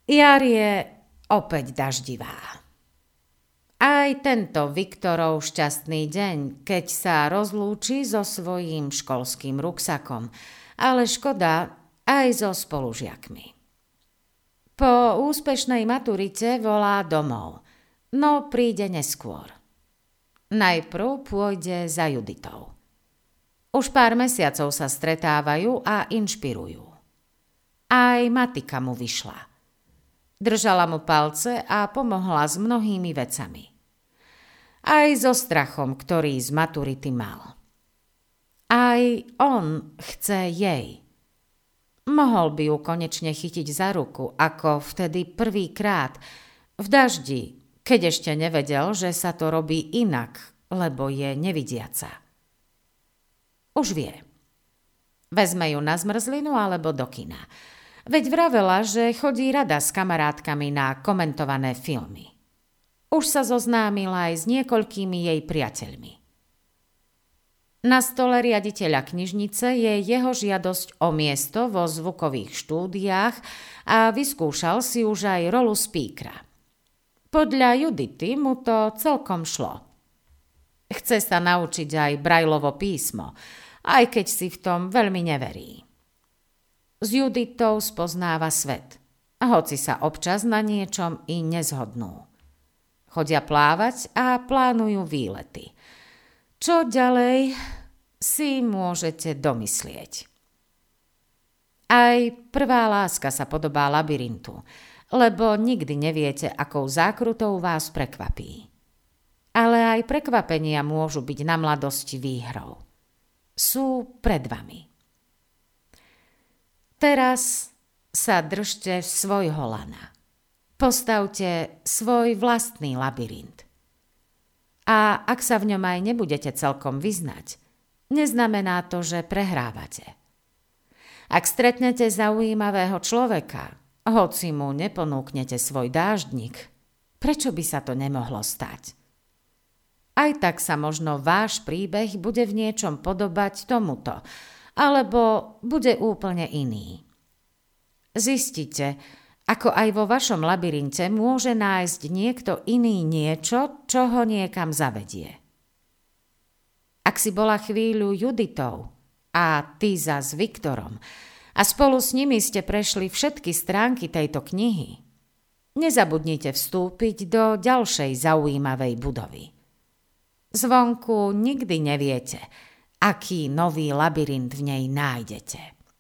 Jar je opäť daždivá. Aj tento Viktorov šťastný deň, keď sa rozlúči so svojím školským ruksakom, ale škoda aj so spolužiakmi. Po úspešnej maturite volá domov, no príde neskôr. Najprv pôjde za Juditou. Už pár mesiacov sa stretávajú a inšpirujú. Aj matika mu vyšla. Držala mu palce a pomohla s mnohými vecami. Aj so strachom, ktorý z maturity mal. Aj on chce jej. Mohol by ju konečne chytiť za ruku, ako vtedy prvýkrát, v daždi, keď ešte nevedel, že sa to robí inak, lebo je nevidiaca. Už vie. Vezme ju na zmrzlinu alebo do kina. Veď vravela, že chodí rada s kamarátkami na komentované filmy. Už sa zoznámila aj s niekoľkými jej priateľmi. Na stole riaditeľa knižnice je jeho žiadosť o miesto vo zvukových štúdiách a vyskúšal si už aj rolu spíkra. Podľa Judity mu to celkom šlo. Chce sa naučiť aj Braillovo písmo, aj keď si v tom veľmi neverí. S Juditou spoznáva svet, hoci sa občas na niečom i nezhodnú. Chodia plávať a plánujú výlety. Čo ďalej si môžete domyslieť. Aj prvá láska sa podobá labyrintu, lebo nikdy neviete, akou zákrutou vás prekvapí. Ale aj prekvapenia môžu byť na mladosti výhrou. Sú pred vami. Teraz sa držte svojho lana. Postavte svoj vlastný labyrint. A ak sa v ňom aj nebudete celkom vyznať, neznamená to, že prehrávate. Ak stretnete zaujímavého človeka, hoci mu neponúknete svoj dáždnik, prečo by sa to nemohlo stať? Aj tak sa možno váš príbeh bude v niečom podobať tomuto, alebo bude úplne iný. Zistite, ako aj vo vašom labyrinte môže nájsť niekto iný niečo, čo ho niekam zavedie. Ak si bola chvíľu Juditou a ty zas Viktorom a spolu s nimi ste prešli všetky stránky tejto knihy, nezabudnite vstúpiť do ďalšej zaujímavej budovy. Zvonku nikdy neviete, aký nový labyrint v nej nájdete.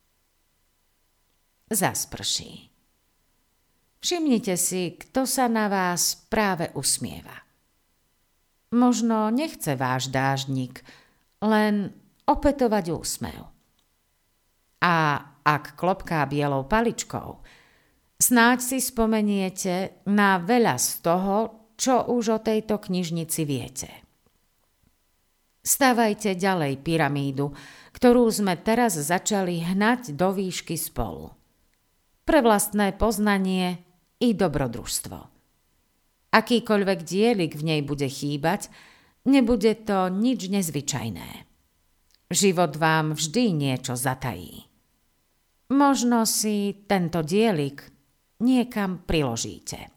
Zasprší. Všimnite si, kto sa na vás práve usmieva. Možno nechce váš dáždnik, len opätovať úsmev. A ak klopká bielou paličkou, snáď si spomeniete na veľa z toho, čo už o tejto knižnici viete. Stavajte ďalej pyramídu, ktorú sme teraz začali hnať do výšky spolu. Pre vlastné poznanie i dobrodružstvo. Akýkoľvek dielik v nej bude chýbať, nebude to nič nezvyčajné. Život vám vždy niečo zatají. Možno si tento dielik niekam priložíte.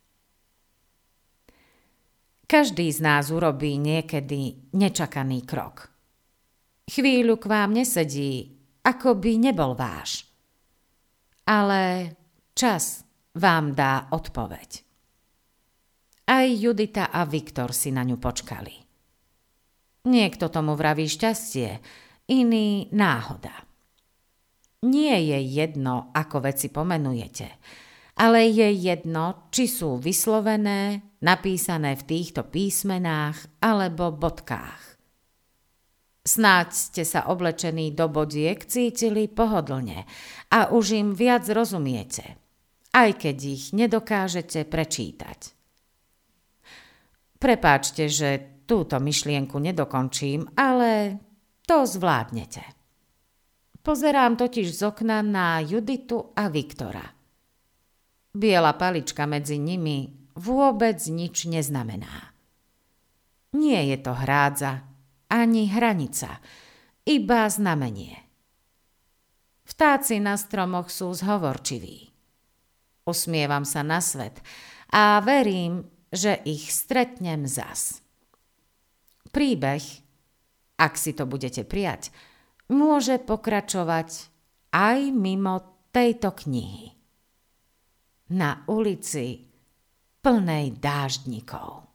Každý z nás urobí niekedy nečakaný krok. Chvíľu k vám nesedí, ako by nebol váš. Ale čas vám dá odpoveď. Aj Judita a Viktor si na ňu počkali. Niekto tomu vraví šťastie, iný náhoda. Nie je jedno, ako veci pomenujete, ale je jedno, či sú vyslovené, napísané v týchto písmenách alebo bodkách. Snáď ste sa oblečení do bodiek cítili pohodlne a už im viac rozumiete, aj keď ich nedokážete prečítať. Prepáčte, že túto myšlienku nedokončím, ale to zvládnete. Pozerám totiž z okna na Juditu a Viktora. Biela palička medzi nimi vôbec nič neznamená. Nie je to hrádza, ani hranica, iba znamenie. Vtáci na stromoch sú zhovorčiví. Usmievam sa na svet a verím, že ich stretnem zas. Príbeh, ak si to budete prijať, môže pokračovať aj mimo tejto knihy. Na ulici plnej dáždnikov.